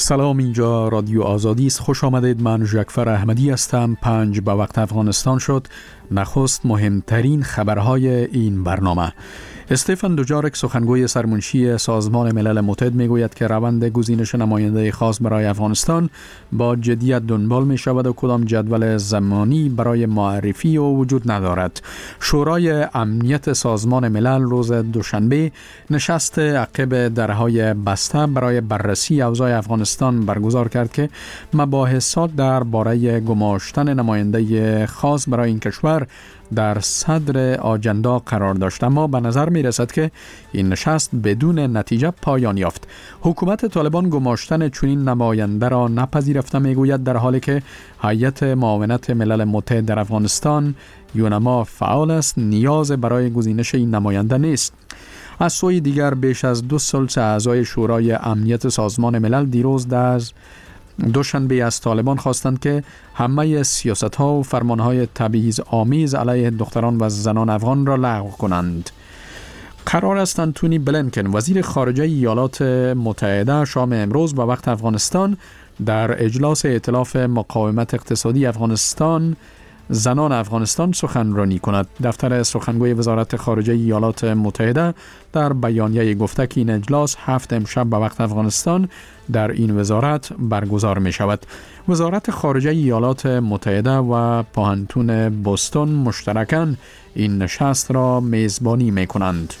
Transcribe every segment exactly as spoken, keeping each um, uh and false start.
سلام، اینجا رادیو آزادی است. خوش آمدید. من ژکفر احمدی هستم. پنج به وقت افغانستان شد. نخست مهمترین خبرهای این برنامه. استفان دوجارک، سخنگوی سرمنشی سازمان ملل متحد، میگوید که روند گزینش نماینده خاص برای افغانستان با جدیت دنبال می شود و کدام جدول زمانی برای معرفی او وجود ندارد. شورای امنیت سازمان ملل روز دوشنبه نشست عقب درهای بسته برای بررسی اوضاع افغانستان برگزار کرد که مباحثات درباره گماشتن نماینده خاص برای این کشور در صدر آجندا قرار داشت، اما به نظر می رسد که این نشست بدون نتیجه پایان یافت. حکومت طالبان گماشتن چنین نماینده را نپذیرفته، می گوید، در حالی که هیئت معاونت ملل متحد در افغانستان یونما فعال است. نیاز برای گزینش این نماینده نیست. از سوی دیگر بیش از دو ثلث اعضای شورای امنیت سازمان ملل دیروز در دوشنبه از طالبان خواستند که همه سیاست‌ها و فرمان‌های تبعیض آمیز علیه دختران و زنان افغان را لغو کنند. قرار است انتونی بلینکن، وزیر خارجه ایالات متحده، شام امروز به وقت افغانستان در اجلاس ائتلاف مقاومت اقتصادی افغانستان زنان افغانستان سخنرانی کند. دفتر سخنگوی وزارت خارجه ایالات متحده در بیانیه گفته که این اجلاس هفت امشب به وقت افغانستان در این وزارت برگزار می شود. وزارت خارجه ایالات متحده و پوهنتون بوستون مشترکاً این نشست را میزبانی می کنند.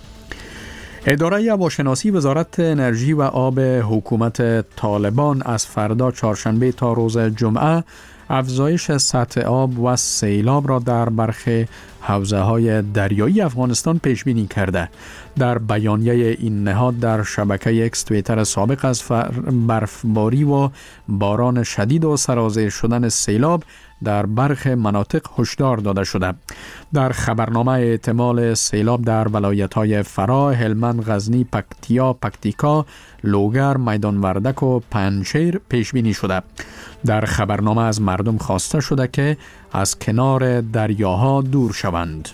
اداره هواشناسی وزارت انرژی و آب حکومت طالبان از فردا چهارشنبه تا روز جمعه افزایش سطح آب و سیلاب را در برخی حوزه‌های دریایی افغانستان پیش بینی کرده. در بیانیه این نهاد در شبکه اکس توییتر سابق از برفباری و باران شدید و سرازیر شدن سیلاب در برخی مناطق هشدار داده شده. در خبرنامه احتمال سیلاب در ولایت‌های فرا، هلمند، غزنی، پکتیا، پکتیکا، لوگر، میدان وردک و پنجشیر پیش بینی شده. در خبرنامه از مردم خواسته شده که از کنار دریاها دور شوند.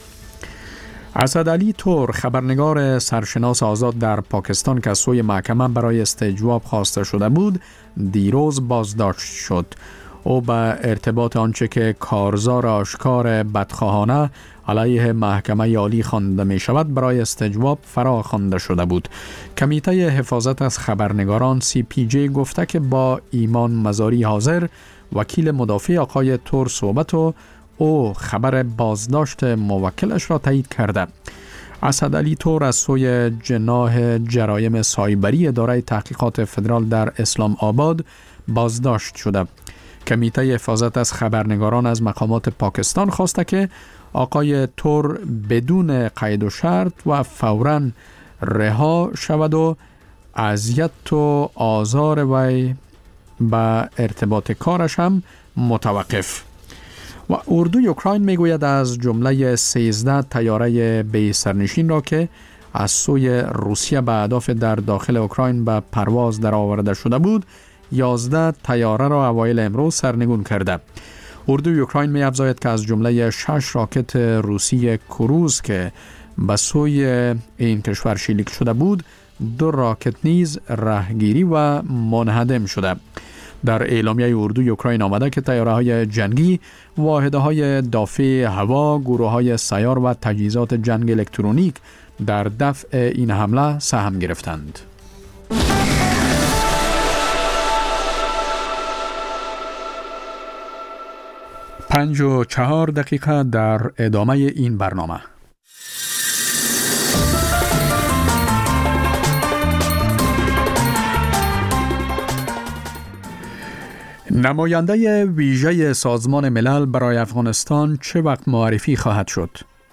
اسدعلی تور، خبرنگار سرشناس آزاد در پاکستان که از سوی محکمه برای استجواب خواسته شده بود، دیروز بازداشت شد. او به ارتباط آنچه که کارزار آشکار بدخواهانه علیه محکمه عالی خوانده می شود برای استجواب فرا خوانده شده بود. کمیته حفاظت از خبرنگاران سی پی جی گفته که با ایمان مزاری حاضر، وکیل مدافع آقای تور صحبت و او خبر بازداشت موکلش را تایید کرده. اسدعلی تور از سوی جناح جرایم سایبری اداره تحقیقات فدرال در اسلام آباد بازداشت شده. کمیته حفاظت از خبرنگاران از مقامات پاکستان خواسته که آقای تور بدون قید و شرط و فوراً رها شود و اذیت و آزار وی به ارتباط کارش هم متوقف. و اردوی اوکراین میگوید از جمله سیزده طیاره بی سرنشین را که از سوی روسیه به اهداف در داخل اوکراین به پرواز در آورده شده بود، یازده طیاره را اوایل امروز سرنگون کرده. اردوی اوکراین می افزاید که از جمله شش راکت روسی کروز که به سوی این کشور شلیک شده بود، دو راکت نیز رهگیری و منهدم شده. در اعلامیه اردوی اوکراین آمده که طیاره‌های جنگی، واحدهای دافع هوا، گروه‌های سیار و تجهیزات جنگ الکترونیک در دفع این حمله سهم گرفتند. پنج و چهار دقیقه در ادامه این برنامه. نماینده ویژه سازمان ملل برای افغانستان چه وقت معرفی خواهد شد؟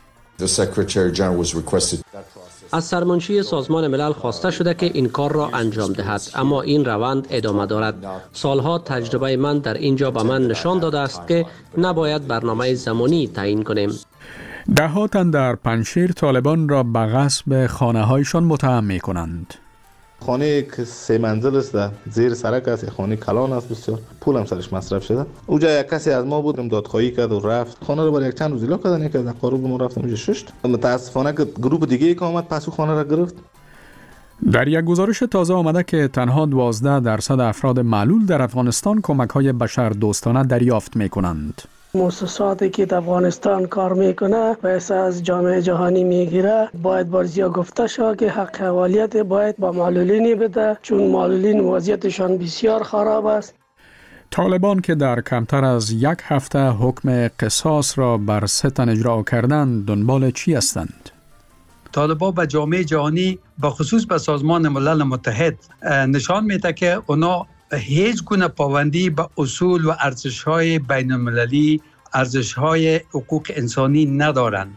از سرمنشی سازمان ملل خواسته شده که این کار را انجام دهد، اما این روند ادامه دارد. سالها تجربه من در اینجا به من نشان داده است که نباید برنامه زمانی تعیین کنیم. دهاتن در پنجشیر طالبان را به غصب خانه هایشان متهم می کنند. خانه که سه منزل است در زیر سرک است، خانه کلان است، بسیار پول هم سرش مصرف شده. اونجا یک کسی از ما بود، دادخواهی کرد و رفت خانه رو برای یک چند روز ایلا کردن، یک از قاروب ما رفتم اونجا ششت. متاسفانه که گروه دیگه ای که اومد پس او خانه را گرفت. در یک گزارش تازه آمده که تنها دوازده درصد افراد معلول در افغانستان کمک‌های بشر دوستانه دریافت می‌کنند. مؤسساتی که در افغانستان کار میکنه پیسه از جامعه جهانی میگیره. باید بارزیا گفته شد که حق حوالیت باید با معلولین بده، چون معلولین وضعیتشان بسیار خراب است. طالبان که در کمتر از یک هفته حکم قصاص را بر سه تن اجرا کردند دنبال چی هستند؟ طالبان به جامعه جهانی به خصوص به سازمان ملل متحد نشان میده که اونا هیچ گونه پابندی به اصول و ارزش‌های بین‌المللی، ارزش‌های حقوق انسانی ندارند.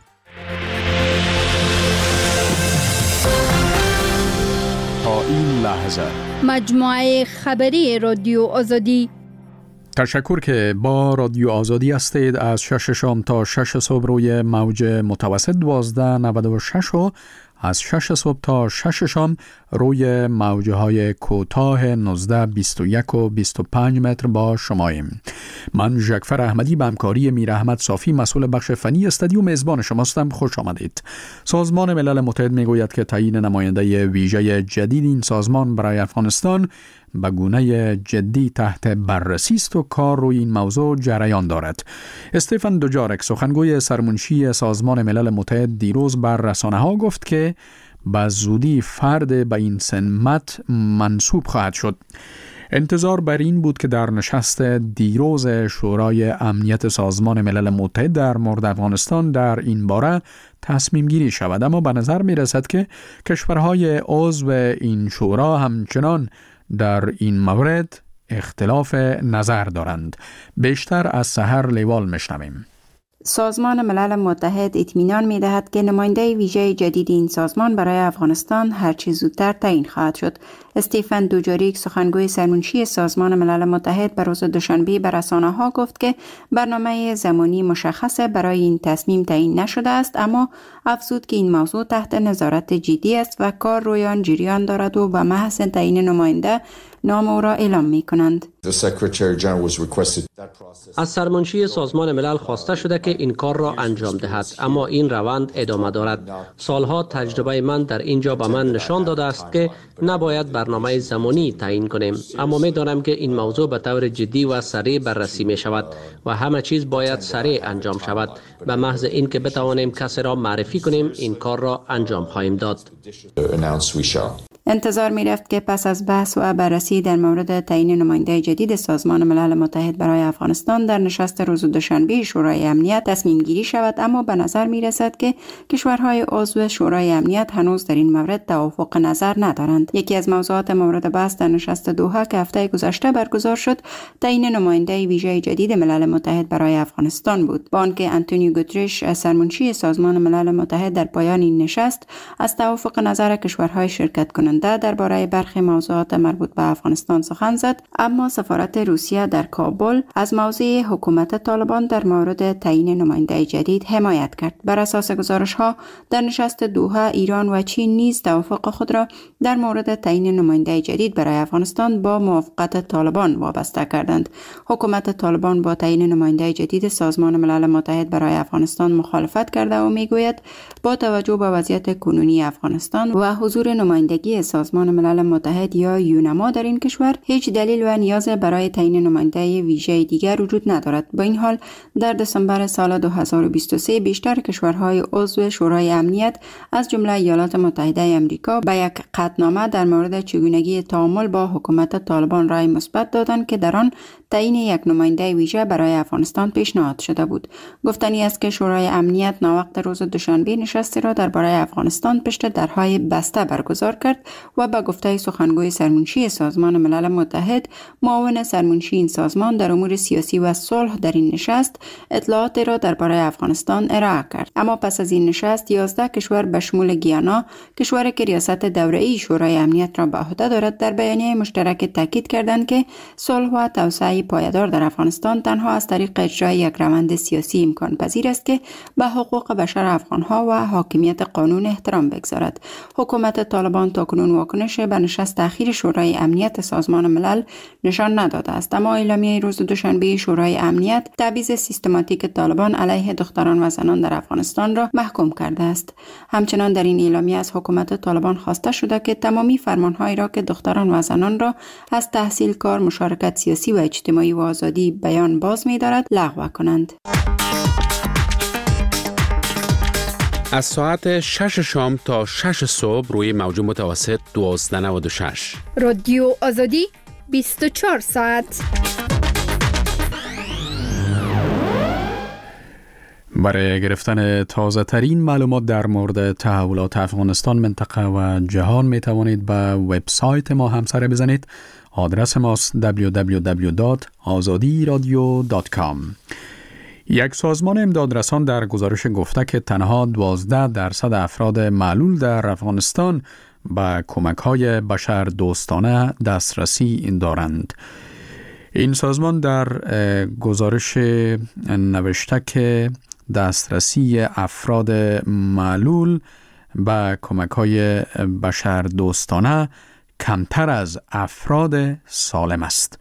تا این لحظه مجموعه خبری رادیو آزادی. تشکر که با رادیو آزادی هستید. از شش شام تا شش صبح روی موج متوسط دوازده نود و شش و از شش صبح تا شش شام روی موجه های کوتاه نوزده بیست و یک و بیست و پنج متر با شماییم. من ژکفر احمدی به همکاری میر احمد صافی مسئول بخش فنی استودیو میزبان شماستم. خوش آمدید. سازمان ملل متحد میگوید که تعیین نماینده ویژه جدید این سازمان برای افغانستان به گونه جدی تحت بررسی است و کار روی این موضوع جریان دارد. استفان دوجارک سخنگوی سرمنشی سازمان ملل متحد دیروز بر رسانه‌ها گفت که به زودی فرد به این سمت منصوب خواهد شد. انتظار بر این بود که در نشست دیروز شورای امنیت سازمان ملل متحد در مورد افغانستان در این باره تصمیم گیری شود، اما به نظر می رسد که کشورهای عضو این شورا همچنان در این مورد اختلاف نظر دارند. بیشتر از سحر لیوال میشنویم. سازمان ملل متحد اطمینان می دهد که نماینده ویژه جدید این سازمان برای افغانستان هرچه زودتر تعیین خواهد شد. استیفن دوجاریک سخنگوی سرمنشی سازمان ملل متحد بر روز دوشنبه به رسانه‌ها گفت که برنامه زمانی مشخص برای این تصمیم تعیین نشده است، اما افزود که این موضوع تحت نظارت جدی است و کار روی آن جریان دارد و به محض تعیین نماینده نام او را اعلام می کنند. از سرمنشی سازمان ملل خواسته شده که این کار را انجام دهد، اما این روند ادامه دارد. سالها تجربه من در اینجا به من نشان داده است که نباید برنامه زمانی تعیین کنیم، اما می دانم که این موضوع به طور جدی و سریع بررسی می شود و همه چیز باید سریع انجام شود. به محض اینکه بتوانیم کسی را معرفی کنیم این کار را انجام خواهیم داد. انتظار می رفت که پس از بحث و بررسی در مورد تعیین نماینده جدید سازمان ملل متحد برای افغانستان در نشست روز دوشنبه شورای امنیت تصمیم گیری شود، اما به نظر می رسد که کشورهای عضو شورای امنیت هنوز در این مورد توافق نظر ندارند. یکی از موضوعات مورد بحث در نشست دوحه که هفته گذشته برگزار شد تعیین نماینده ویژه جدید ملل متحد برای افغانستان بود، با آنکه آنتونیو گوترش سرمنشی سازمان ملل متحد در پایان این نشست از توافق نظر کشورهای شرکت کننده درباره برخی موضوعات مربوط به افغانستان سخن زد، اما سفارت روسیه در کابل از موضع حکومت طالبان در مورد تعیین نماینده جدید حمایت کرد. بر اساس گزارش ها در نشست دوحه ایران و چین نیز توافق خود را در مورد تعیین نماینده جدید برای افغانستان با موافقت طالبان وابسته کردند. حکومت طالبان با تعیین نماینده جدید سازمان ملل متحد برای افغانستان مخالفت کرده و میگوید با توجه به وضعیت کنونی افغانستان و حضور نمایندگی سازمان ملل متحد یا یونما در این کشور هیچ دلیل و نیاز برای تعیین نماینده ویژه دیگر وجود ندارد. با این حال در دسامبر سال دو هزار و بیست و سه بیشتر کشورهای عضو شورای امنیت از جمله ایالات متحده آمریکا به یک قطعنامه در مورد چگونگی تعامل با حکومت طالبان رای مثبت دادند که در آن تعیین یک نماینده ویژه برای افغانستان پیشنهاد شده بود. گفتنی است که شورای امنیت ناوقت روز دوشنبه نشستی را درباره افغانستان پشت درهای بسته برگزار کرد و به گفته سخنگوی سرمنشی سازمان ملل متحد معاون سرمنشی این سازمان در امور سیاسی و صلح در این نشست اطلاعات را درباره افغانستان ارائه کرد. اما پس از این نشست یازده کشور به شمول گیانا، کشوری که ریاست دوره‌ای شورای امنیت را به عهده دارد، در بیانیه مشترک تاکید کردند که صلح و توسعه پایدار در افغانستان تنها از طریق اجرای یک روند سیاسی امکان پذیر است که به حقوق بشر افغانها و حاکمیت قانون احترام بگذارد. حکومت طالبان تاکنون تاکنون واکنش به نشست اخیر شورای امنیت سازمان ملل نشان نداده است، اما اعلامیه روز دوشنبه شورای امنیت تبعیض سیستماتیک طالبان علیه دختران و زنان در افغانستان را محکوم کرده است. همچنان در این اعلامیه از حکومت طالبان خواسته شده که تمامی فرمانهایی را که دختران و زنان را از تحصیل، کار، مشارکت سیاسی و اجتماعی و آزادی بیان باز می‌دارد لغو کنند. از ساعت شش شام تا شش صبح روی موج متوسط دوازده و نود و شش. رادیو آزادی بیست و چهار ساعت. برای گرفتن تازه ترین معلومات در مورد تحولات افغانستان، منطقه و جهان می توانید به وبسایت ما همسر بزنید. آدرس ماست دبلیو دبلیو دبلیو دات آزادی رادیو دات کام. یک سازمان امدادرسان در گزارش گفته که تنها دوازده درصد افراد معلول در افغانستان به کمک‌های بشر دوستانه دسترسی دارند. این سازمان در گزارش نوشته که دسترسی افراد معلول به کمک‌های بشر دوستانه کمتر از افراد سالم است.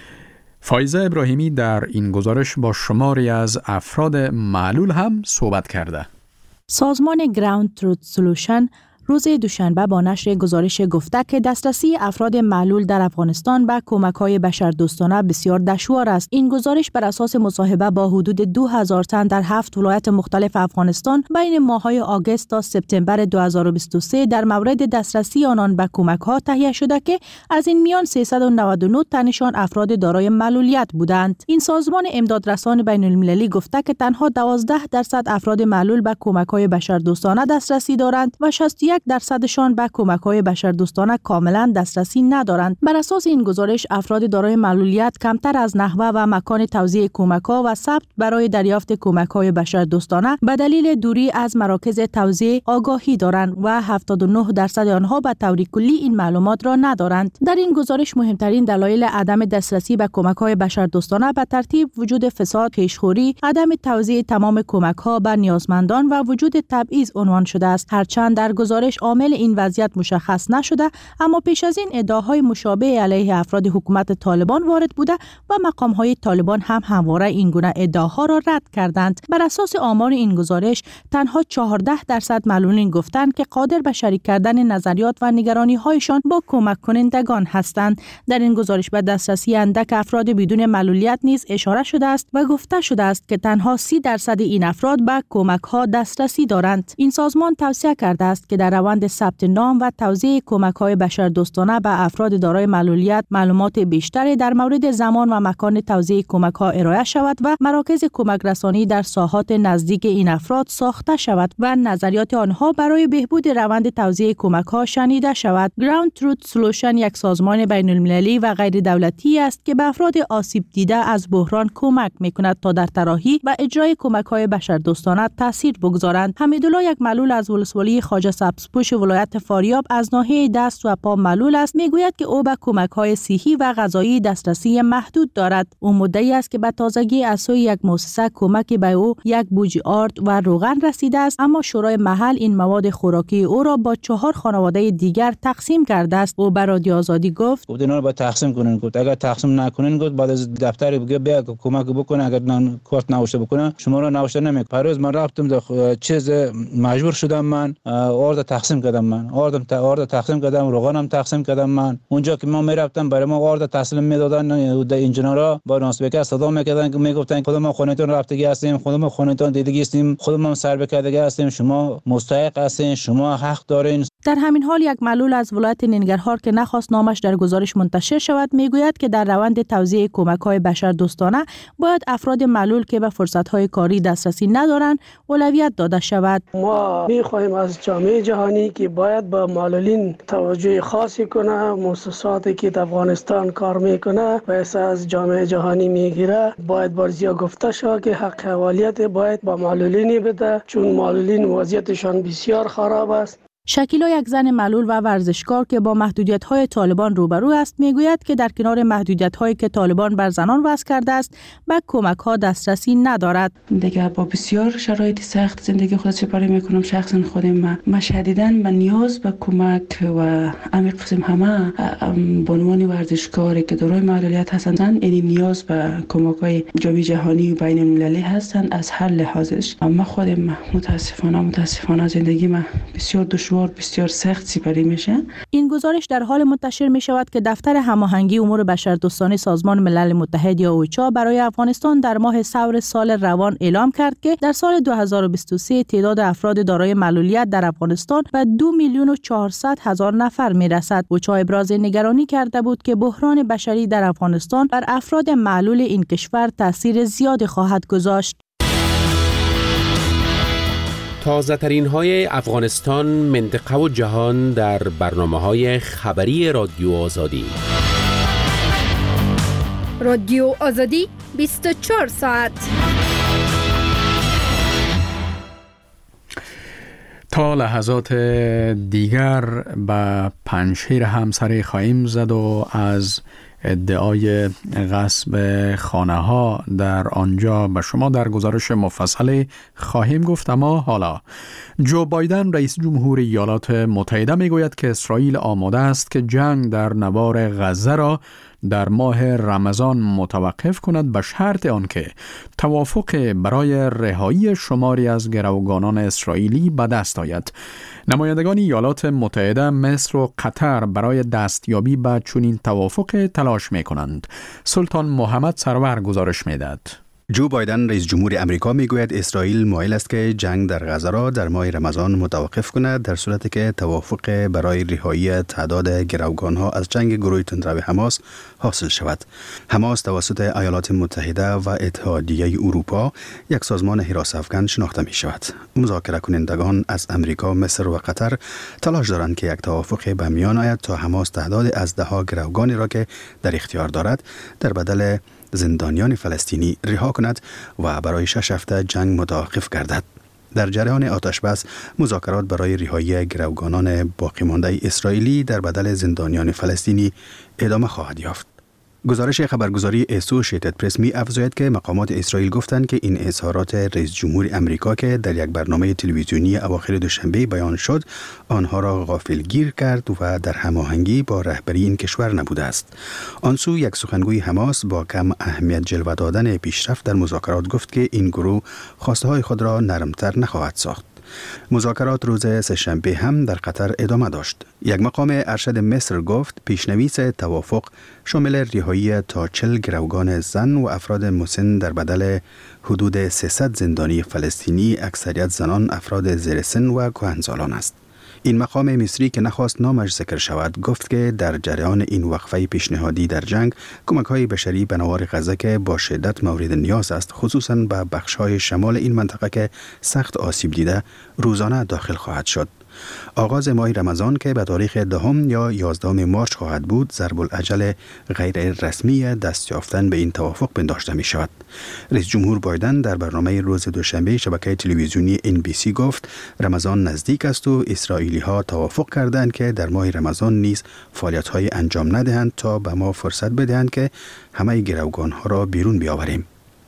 فایزه ابراهیمی در این گزارش با شماری از افراد معلول هم صحبت کرده. سازمان گراوند تروت سولوشن روز دوشنبه با نشر گزارش گفته که دسترسی افراد معلول در افغانستان به کمک‌های بشردوستانه بسیار دشوار است. این گزارش بر اساس مصاحبه با حدود دو هزار تن در هفت ولایت مختلف افغانستان بین ماه‌های آگوست تا سپتامبر دو هزار و بیست و سه در مورد دسترسی آنان به کمک‌ها تهیه شده که از این میان سیصد و نود و نه تنشان افراد دارای معلولیت بودند. این سازمان امدادرسان بین‌المللی گفته که تنها دوازده درصد افراد معلول به کمک‌های بشردوستانه دسترسی دارند و شصت و یک درصدشان به کمک‌های بشردوستانه کاملا دسترسی ندارند. بر اساس این گزارش افراد دارای معلولیت کمتر از نحوه و مکان توزیع کمک‌ها و ثبت برای دریافت کمک‌های بشردوستانه به دلیل دوری از مراکز توزیع آگاهی دارند و هفتاد و نه درصد آنها به طور کلی این معلومات را ندارند. در این گزارش مهمترین دلایل عدم دسترسی به کمک‌های بشردوستانه به ترتیب وجود فساد، پیشخوری، عدم توزیع تمام کمک‌ها به نیازمندان و وجود تبعیض عنوان شده است. هرچند در گزارش عامل این وضعیت مشخص نشده، اما پیش از این ادعاهای مشابه علیه افراد حکومت طالبان وارد بوده و مقام‌های طالبان هم همواره این گونه ادعاها را رد کردند. بر اساس آمار این گزارش تنها چهارده درصد معلولین گفتند که قادر به شریک کردن نظریات و نگرانی‌هایشان با کمک کنندگان هستند. در این گزارش به دسترسی اندک افراد بدون معلولیت نیز اشاره شده است و گفته شده است که تنها سی درصد این افراد به کمک‌ها دسترسی دارند. این سازمان توصیه کرده است که در روند ثبت نام و توزیع کمک‌های بشردوستانه به افراد دارای معلولیت معلومات بیشتری در مورد زمان و مکان توزیع کمک‌ها ارائه شود و مراکز کمک رسانی در ساحات نزدیک این افراد ساخته شود و نظریات آنها برای بهبود روند توزیع کمک‌ها شنیده شود. گراوند تروت سولوشن یک سازمان بین‌المللی و غیر دولتی است که به افراد آسیب دیده از بحران کمک می‌کند تا در طراحی و اجرای کمک‌های بشردوستانه تاثیر بگذارند. حمیدالله یک معلول از ولسوالی خواجه سبزپوش ولایت فاریاب از ناحیه دست و پا معلول است، میگوید که او به کمک‌های صحی و غذایی دسترسی محدود دارد. او مدعی است که به تازگی از سوی یک مؤسسه کمکی به او یک بوجی آرد و روغن رسیده است، اما شورای محل این مواد خوراکی او را با چهار خانواده دیگر تقسیم کرده است. او به رادیو آزادی گفت گفت اینا رو باید تقسیم کنن. گفت اگر تقسیم نکنین گفت بعد از دفتر بگه بیا کمک بکنه، اگر نان کارت نوشته بکنه شما را نوشته نمیکنه. پروز من رفتم در چیز مجبور شدم، من آرد تقسیم کردم، من آردم تا آرد تقسیم کردم، روغنم تقسیم کردم. من اونجا که ما میرفتم برای ما آرد تسلیم میدادن، انجینرها با ناسبکه صدا میکردن که میگفتن خودمون خونتون رفتگی هستیم، خودمون خونتون دیدگی هستیم، خودمون سر بکردگی هستیم، شما مستحق هستین، شما حق دارین. در همین حال یک معلول از ولایت ننگرهار که نخواست نامش در گزارش منتشر شود میگوید که در روند توزیع کمک‌های بشردوستانه باید افراد معلول که به فرصت‌های کاری دسترسی ندارند اولویت داده شود. ما می‌خواهیم از جامعه جهانی که باید به معلولین توجه خاصی کنه، مؤسساتی که در افغانستان کار میکنه و از جامعه جهانی میگیره باید بارزیا گفته شود که حق حوالیت باید با معلولین بده، چون معلولین وضعیتشان بسیار خراب است. شکیلا، یک زن معلول و ورزشکار که با محدودیت‌های طالبان روبرو است، میگوید که در کنار محدودیت‌هایی که طالبان بر زنان وضع کرده است، به کمک‌ها دسترسی ندارد. دیگه با بسیار شرایط سخت زندگی خود سپری میکنم. شخصا خودم ما شدیداً من نیاز به کمک و عمیق قسم همه به عنوان ورزشکاری که دارای معلولیت هستند، این نیاز به کمک‌های جامعه جهانی و بین المللی هستند. از هر لحاظش اما خودم متاسفانه متاسفانه زندگی ما بسیار دشوار بسیار سخت سپری میشه. این گزارش در حال منتشر می شود که دفتر هماهنگی امور بشردوستانه سازمان ملل متحد یا اوچا برای افغانستان در ماه ثور سال روان اعلام کرد که در سال دو هزار و بیست و سه تعداد افراد دارای معلولیت در افغانستان به دو میلیون و چهارصد هزار نفر می رسد. اوچا ابراز نگرانی کرده بود که بحران بشری در افغانستان بر افراد معلول این کشور تاثیر زیادی خواهد گذاشت. تازه ترین های افغانستان، منطقه و جهان در برنامه های خبری رادیو آزادی. رادیو آزادی بیست و چهار ساعت. تا لحظات دیگر به پنجشیر همسری خواهیم زد و از ادعای غصب خانه ها در آنجا به شما در گزارش مفصل خواهیم گفت. اما حالا جو بایدن رئیس جمهور ایالات متحده می گوید که اسرائیل آماده است که جنگ در نوار غزه را در ماه رمضان متوقف کند به شرط آنکه توافق برای رهایی شماری از گروگانان اسرائیلی به دست آید. نمایندگان ایالات متحده، مصر و قطر برای دستیابی به چنین توافق تلاش می کنند. سلطان محمد سرور گزارش می دهد. جو بایدن رئیس جمهور امریکا میگوید اسرائیل مایل است که جنگ در غزه را در ماه رمضان متوقف کند در صورتی که توافق برای رهایی تعداد گروگانها از جنگ گروه تندرو حماس حاصل شود. حماس توسط ایالات متحده و اتحادیه اروپا یک سازمان حراس افکن شناخته می شود. مذاکره کنندگان از امریکا، مصر و قطر تلاش دارند که یک توافق به میان آید تا حماس تعداد از ده ها گروگانی را که در اختیار دارد در بدل زندانیان فلسطینی رها کند و برای شش هفته جنگ متوقف گردد. در جریان آتش بس، مذاکرات برای رهایی گروگانان باقی مانده اسرائیلی در بدل زندانیان فلسطینی ادامه خواهد یافت. گزارش خبرگزاری اسوشیتد پرس می افزاید که مقامات اسرائیل گفتند که این اظهارات رئیس جمهور امریکا که در یک برنامه تلویزیونی اواخر دوشنبه بیان شد، آنها را غافلگیر کرد و در هماهنگی با رهبری این کشور نبوده است. آن سو یک سخنگوی حماس با کم اهمیت جلوه دادن پیشرفت در مذاکرات گفت که این گروه خواسته های خود را نرمتر نخواهد ساخت. مذاکرات روز سه‌شنبه هم در قطر ادامه داشت. یک مقام ارشد مصر گفت پیشنویس توافق شامل رهایی تا چهل گروگان زن و افراد مسن در بدل حدود سیصد زندانی فلسطینی، اکثریت زنان، افراد زیر سن و کهنسالان است. این مقام مصری که نخواست نامش ذکر شود گفت که در جریان این وقفه پیشنهادی در جنگ، کمک‌های بشری به نوار غزه که با شدت مورد نیاز است، خصوصاً به بخش‌های شمال این منطقه که سخت آسیب دیده، روزانه داخل خواهد شد. آغاز ماه رمضان که به تاریخ دهم یا یازدهم مارچ خواهد بود، ضرب العجل غیر رسمی دست یافتن به این توافق پنداشته می شود. رئیس جمهور بایدن در برنامه روز دوشنبه شبکه تلویزیونی ان بی سی گفت رمضان نزدیک است و اسرائیلی ها توافق کردند که در ماه رمضان نیز فعالیت های انجام ندهند تا به ما فرصت بدهند که همه گروگان ها را بیرون بیاوریم.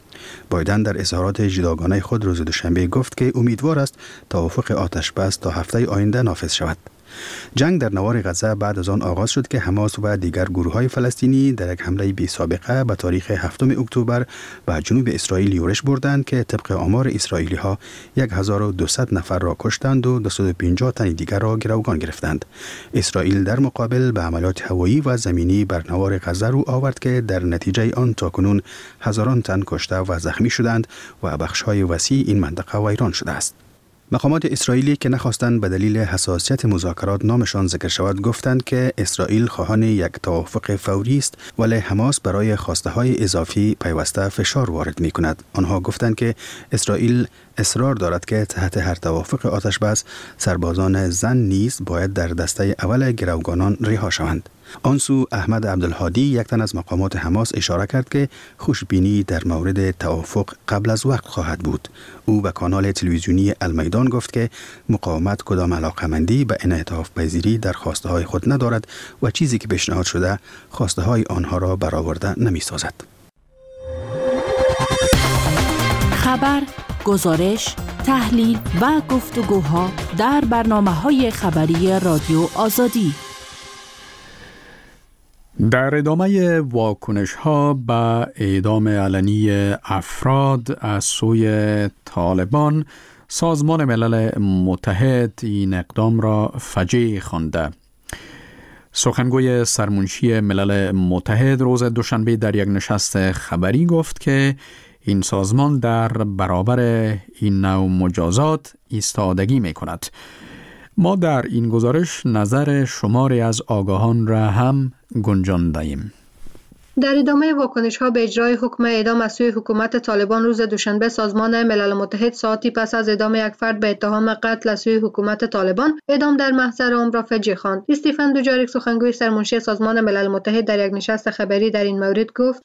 بایدن در اظهارات جداگانه خود روز دوشنبه گفت که امیدوار است توافق آتش بس تا هفته آینده نافذ شود. جنگ در نوار غزه بعد از آن آغاز شد که حماس و دیگر گروه‌های فلسطینی در یک حمله بی سابقه به تاریخ هفتم اکتبر به جنوب اسرائیل یورش بردند که طبق آمار اسرائیلی‌ها هزار و دویست نفر را کشتند و دویست و پنجاه تن دیگر را گروگان گرفتند. اسرائیل در مقابل به عملیات هوایی و زمینی بر نوار غزه رو آورد که در نتیجه آن تاکنون هزاران تن کشته و زخمی شدند و بخش‌های وسیع این منطقه ویران شده است. مقامات اسرائیلی که نخواستند به دلیل حساسیت مذاکرات نامشان ذکر شود گفتند که اسرائیل خواهان یک توافق فوری است، ولی حماس برای خواسته های اضافی پیوسته فشار وارد می کند. آنها گفتند که اسرائیل اصرار دارد که تحت هر توافق آتش بس سربازان زن نیز باید در دسته اول گروگانان رها شوند. آنسو احمد عبدالهادی، یک تن از مقامات حماس، اشاره کرد که خوشبینی در مورد توافق قبل از وقت خواهد بود. او به کانال تلویزیونی المیدان گفت که مقاومت کدام علاقمندی به انعطاف پذیری در خواسته های خود ندارد و چیزی که پیشنهاد شده خواسته های آنها را برآورده نمی سازد. خبر، گزارش، تحلیل و گفتگوها در برنامه‌های خبری رادیو آزادی. در ادامه واکنش‌ها به اعدام علنی افراد از سوی طالبان، سازمان ملل متحد این اقدام را فجیع خوانده. سخنگوی سرمنشی ملل متحد روز دوشنبه در یک نشست خبری گفت که این سازمان در برابر این نوع مجازات ایستادگی می کند. ما در این گزارش نظر شماری از آگاهان را هم گنجانده ایم. در ادامه واکنش‌ها به اجرای حکم اعدام از سوی حکومت طالبان روز دوشنبه، سازمان ملل متحد ساعتی پس از اعدام یک فرد به اتهام قتل از سوی حکومت طالبان، اعدام در محضر عام را فجیع خواند. استیفن دوجاریک، سخنگوی سرمنشی سازمان ملل متحد، در یک نشست خبری در این مورد گفت: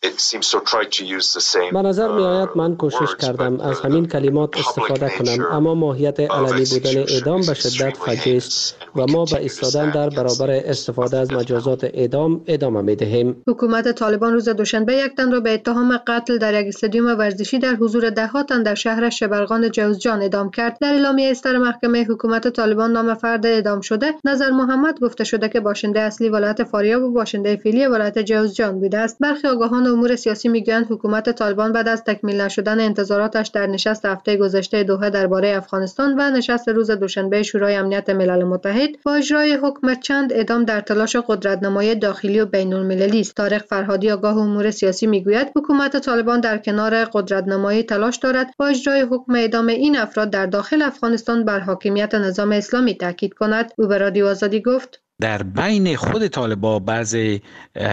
به نظر می‌آید من کوشش کردم از همین کلمات استفاده کنم، اما ماهیت علنی بودن اعدام به شدت فجیع است و ما به ایستادن در برابر استفاده از مجازات اعدام ادامه می‌دهیم. حکومت طالبان روز دوشنبه یک تن را به اتهام قتل در یک استادیوم ورزشی در حضور ده تن در شهر شبرغان جوزجان اعدام کرد. در اعلامیه اصدار محکمه حکومت طالبان نام فرد اعدام شده نظر محمد گفته شده که باشنده اصلی ولایت فاریاب و باشنده فعلی ولایت جوزجان بوده است. برخی آگاهان امور سیاسی میگویند حکومت طالبان بعد از تکمیل نشدن انتظاراتش در نشست هفته گذشته دوحه درباره افغانستان و نشست روز دوشنبه شورای امنیت ملل متحد با اجرای حکم چند اعدام در تلاش قدرت‌نمایی داخلی و بین‌المللی است. طارق فرهادی، آگاه امور سیاسی، میگوید حکومت طالبان در کنار قدرت‌نمایی تلاش دارد با اجرای حکم اعدام این افراد در داخل افغانستان بر حاکمیت نظام اسلامی تاکید کند. او به رادیو آزادی گفت: در بین خود طالبان بعضی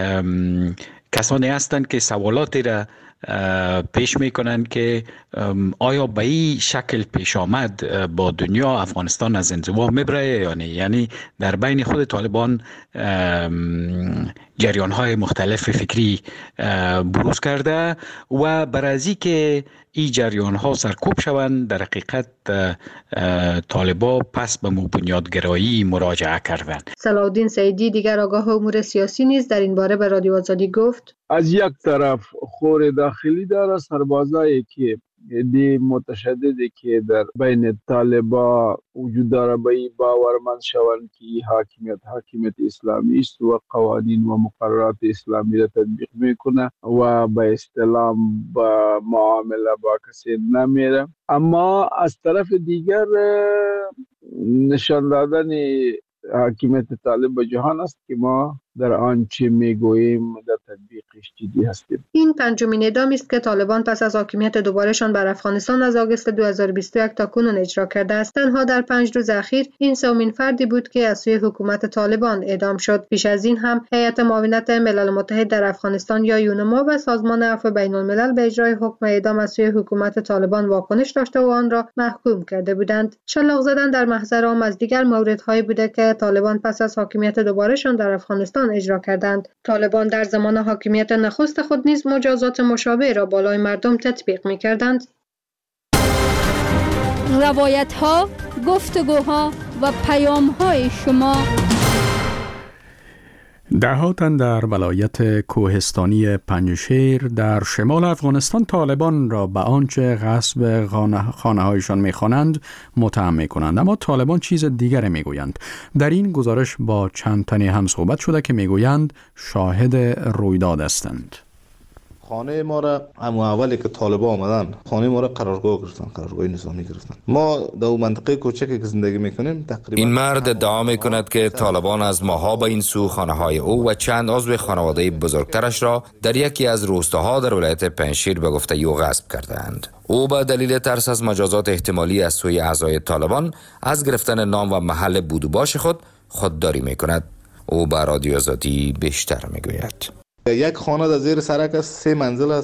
کسانی هستند که سوالاتی را پیش میکنند که آیا به این شکل پیش آمد با دنیا افغانستان از انزوا میبره یا نه. یعنی در بین خود طالبان جریان های مختلف فکری بروز کرده و برای که این جریان ها سرکوب شوند، در حقیقت طالبان پس به بنیادگرایی مراجعه کردند. صلاحالدین سعیدی، دیگر آگاه امور سیاسی، نیز در این باره به رادیو آزادی گفت: از یک طرف خور داخلی داره، سربازایی که دی متشددی که در بین طالبان وجود داره به این باورمند شوند که این حاکمیت حاکمیت اسلامی است و قوانین و مقررات اسلامی را تطبیق میکنه و به اصطلاح با معامله با کسی نمیره. اما از طرف دیگر نشان دادن حاکمیت طالب به جهان است که ما در آنچه میگوییم در تطبیقش جدی هستیم. این پنجمین اعدامی است که طالبان پس از حاکمیت دوبارهشان بر افغانستان از آگوست دو هزار و بیست و یک تا کنون اجرا کرده است. تنها در پنج روز اخیر این سومین فردی بود که از سوی حکومت طالبان اعدام شد. پیش از این هم هیئت معاونت ملل متحد در افغانستان یا یونما و سازمان عفو بین الملل به اجرای حکم اعدام از سوی حکومت طالبان واکنش داشته و آن را محکوم کرده بودند. شلاق زدن در محضر عام از دیگر موردهایی بوده که طالبان پس از حاکمیت دوبارهشان در افغانستان اجرا کردند. طالبان در زمان حاکمیت نخست خود نیز مجازات مشابه را بالای مردم تطبیق می‌کردند. روایت‌ها، گفتگوها و پیام‌های شما. ده تن در ولایت کوهستانی پنجشیر در شمال افغانستان طالبان را به آنچه غصب خانه هایشان می‌خوانند متهم می‌کنند، اما طالبان چیز دیگر می‌گویند. در این گزارش با چند تنی هم صحبت شده که می‌گویند شاهد رویداد هستند. خانه ما را همون اولی که طالبان آمدن خانه ما را قرارگاه گرفتن، قرارگاه نظامی گرفتن. ما در منطقه کوچکی که زندگی میکنیم تقریبا این مرد ادعا میکند که طالبان از ماها به این سو خانه های او و چند عضو خانواده بزرگترش را در یکی از روستاها در ولایت پنجشیر به گفته او غصب کردند. او به دلیل ترس از مجازات احتمالی از سوی اعضای طالبان از گرفتن نام و محل بود و باش خود خودداری میکند. او به رادیو آزادی بیشتر میگوید. یک خانه در زیر سرک است، سه منزل است.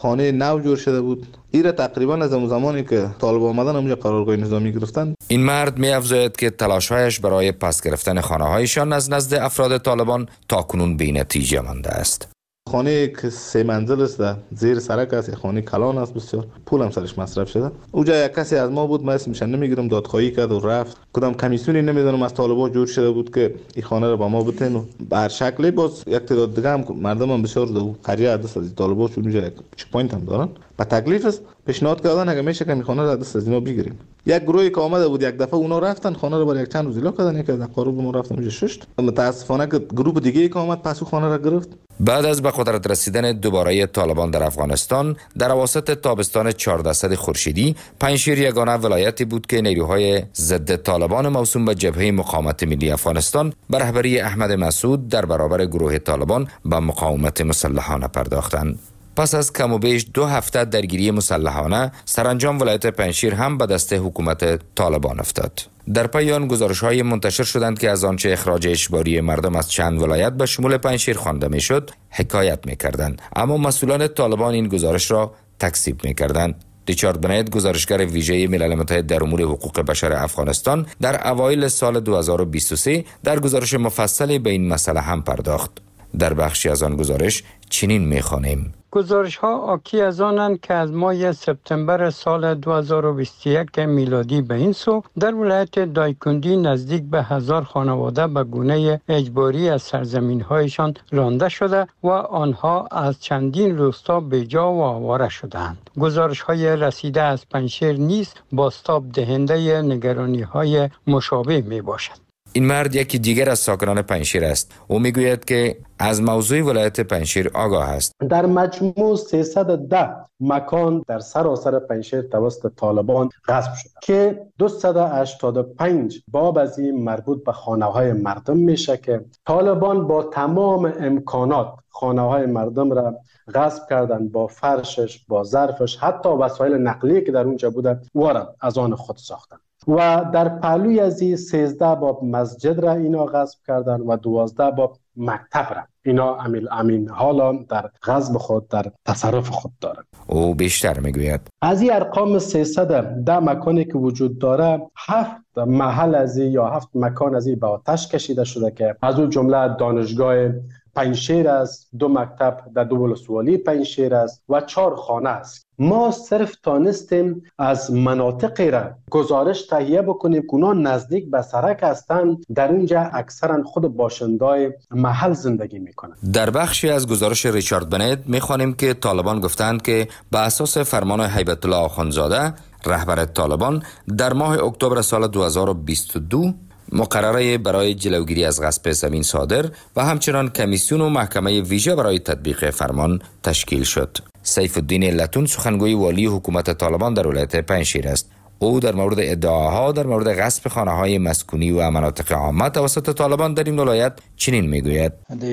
خانه نو جور شده بود. ایره تقریبا از اون زمانی که طالبان آمدن اونجا قرارگاه نظامی گرفتن. این مرد می افزاید که تلاش‌هایش برای پس گرفتن خانه‌هایشان از نزد افراد طالبان تاکنون بی‌نتیجه مانده است. خانه که سه منزل است در زیر سرک است، خانه کلان است، بسیار پول هم سرش مصرف شده. اونجا یک کسی از ما بود، ما اسمش نمیگیرم، دادخواهی کرد و رفت. کدام کمیسیونی نمیدونم از طالبان جور شده بود که این خانه رو با ما بتن و بر شکلی باز یک تعداد دیگه هم مردم هم بسیار دو قریه دست از طالبان چون اونجا یک چک پوینت هم دارن. با تکلیف است پیشنهاد کردن اگه میشه که خانه رو دست از اینا بگیریم. یک گروهی که آمده بود یک دفعه اونا رفتن خانه رو برای یک چند روز ایلا کردن، یک از قروب ما رفتن اونجا ششت. متاسفانه که گروه دیگه که آمد پس خانه رو گرفت. بعد از به قدرت رسیدن دوباره طالبان در افغانستان در اواسط تابستان چهاردهصد خورشیدی، پنجشیر یگانه ولایتی بود که نیروهای ضد طالبان موسوم به جبهه مقاومت ملی افغانستان به رهبری احمد مسعود در برابر گروه طالبان به مقاومت مسلحانه پرداختند. پس از کم و بیش دو هفته درگیری مسلحانه، سرانجام ولایت پنجشیر هم به دست حکومت طالبان افتاد. در پی آن گزارش‌های منتشر شدند که از آنچه اخراج اجباری مردم از چند ولایت به شمول پنجشیر خوانده میشد، حکایت می‌کردند، اما مسئولان طالبان این گزارش را تکذیب می‌کردند. ریچارد بنید، گزارشگر ویژه ملل متحد در امور حقوق بشر افغانستان، در اوایل سال دو هزار و بیست و سه در گزارش مفصلی به این مسئله هم پرداخت. در بخشی از آن گزارش چنین می‌خوانیم: گزارش ها آکی از آنند که از ماه سپتامبر سال دو هزار و بیست و یک میلادی به این سو در ولایت دایکندی نزدیک به هزار خانواده به گونه اجباری از سرزمین هایشان رانده شده و آنها از چندین روستا بیجا و آواره شدند. گزارش های رسیده از پنجشیر نیز بازتاب دهنده نگرانی های مشابه می باشد. این مرد یکی دیگر از ساکنان پنجشیر است. او میگوید که از موضوع ولایت پنجشیر آگاه است. در مجموع سیصد و ده مکان در سراسر پنجشیر توسط طالبان غصب شده که دویست و هشتاد و پنج باب از این مربوط به خانه‌های مردم میشه که طالبان با تمام امکانات خانه‌های مردم را غصب کردن، با فرشش، با ظرفش، حتی وسایل نقلیه که در اونجا بوده وارد از آن خود ساختن. و در پهلوی از این سیزده باب مسجد را اینا غصب کردن و دوازده باب مکتب را اینا امین امین حالا در غصب خود در تصرف خود دارند. او بیشتر میگوید از این ارقام سیصد ده مکانی که وجود داره، هفت محل از این یا هفت مکان از این به آتش کشیده شده که از اون جمله دانشگاه پنجشیر است، دو مکتب در دو ولسوالی پنجشیر است و چهار خانه است. ما صرف تانستیم از مناطقی را گزارش تهیه بکنیم که اونا نزدیک به سرک هستند، در اونجا اکثرا خود باشندای محل زندگی میکنند. در بخشی از گزارش ریچارد بنید میخوانیم که طالبان گفتند که به اساس فرمان هیبت الله آخوندزاده رهبر طالبان در ماه اکتبر سال دو هزار و بیست و دو مقرره برای جلوگیری از غصب زمین صادر و همچنان کمیسیون و محکمه ویژه برای تطبیق فرمان تشکیل شد. سیف الدین لتون، سخنگوی والی حکومت طالبان در ولایت پنجشیر است. او در مورد ادعاها در مورد غصب خانه‌های مسکونی و مناطق عامه توسط طالبان در این ولایت چنین میگوید: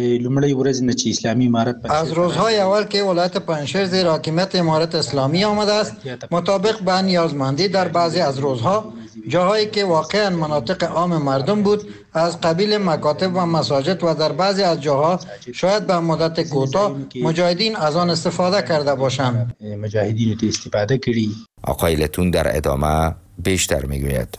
از روزهای اول که ولایت پنجشیر زیر حاکمیت امارت اسلامی آمده است، مطابق به نیازمندی در بعضی از روزها جاهایی که واقعا مناطق عام مردم بود از قبیل مکاتب و مساجد و در بعضی از جاها شاید به مدت کوتاه مجاهدین از آن استفاده کرده باشند. مجاهدین استفاده کردی. آقای لتون در ادامه بیشتر میگوید: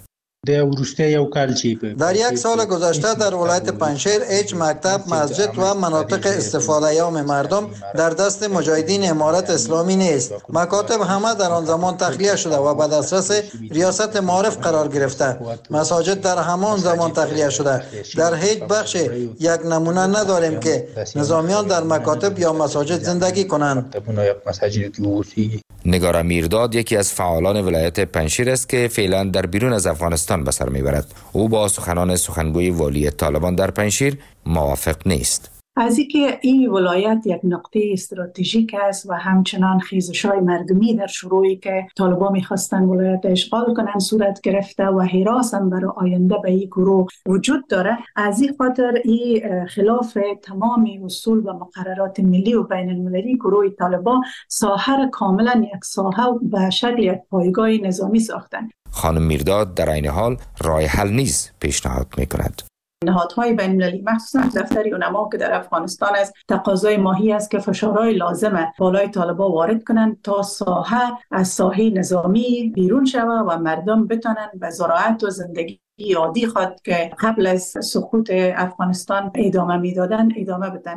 در یک سال گذشته در ولایت پنجشیر هیچ مکتب، مسجد و مناطق استفاده عام مردم در دست مجاهدین امارت اسلامی نیست. مکاتب همه در آن زمان تخلیه شده و به دسترس ریاست معارف قرار گرفته. مساجد در همان زمان تخلیه شده. در هیچ بخش یک نمونه نداریم که نظامیان در مکاتب یا مساجد زندگی کنند. نگار میرداد یکی از فعالان ولایت پنجشیر است که فعلا در بیرون از افغانستان به سر میبرد. او با سخنان سخنگوی والی طالبان در پنجشیر موافق نیست. از اینکه این ولایت یک نقطه استراتژیک است و همچنان خیزش‌های مردمی در شروعی که طالبان می‌خواستن ولایت اشغال کنن صورت گرفته و هراس هم برای آینده به این گروه وجود داره، از این خاطر این خلاف تمام اصول و مقررات ملی و بین المللی گروه طالبان ساحه کاملا یک ساحه به شکل یک پایگاه نظامی ساختن. خانم میرداد در این حال راه حل نیز پیشنهاد می‌کند. نهادهای بین المللی مخصوصا دفتر علما که در افغانستان است تقاضای ماهی است که فشارهای لازمه بالای طالبان وارد کنند تا ساحه از ساحه نظامی بیرون شود و مردم بتونن به زراعت و زندگی عادی خود که قبل از سقوط افغانستان ادامه میدادن ادامه بدن.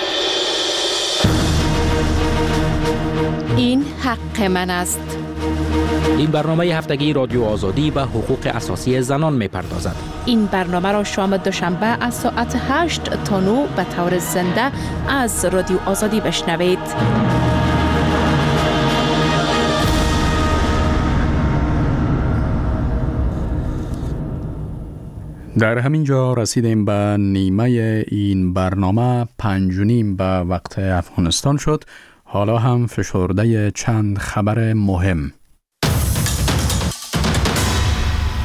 این حق من است. این برنامه هفتگی رادیو آزادی به حقوق اساسی زنان می‌پردازد. این برنامه را شام دوشنبه از ساعت هشت تا نه به طور زنده از رادیو آزادی بشنوید. در همین جا رسیدیم به نیمه این برنامه. پنج و نیم به وقت افغانستان شد. حالا هم فشرده چند خبر مهم.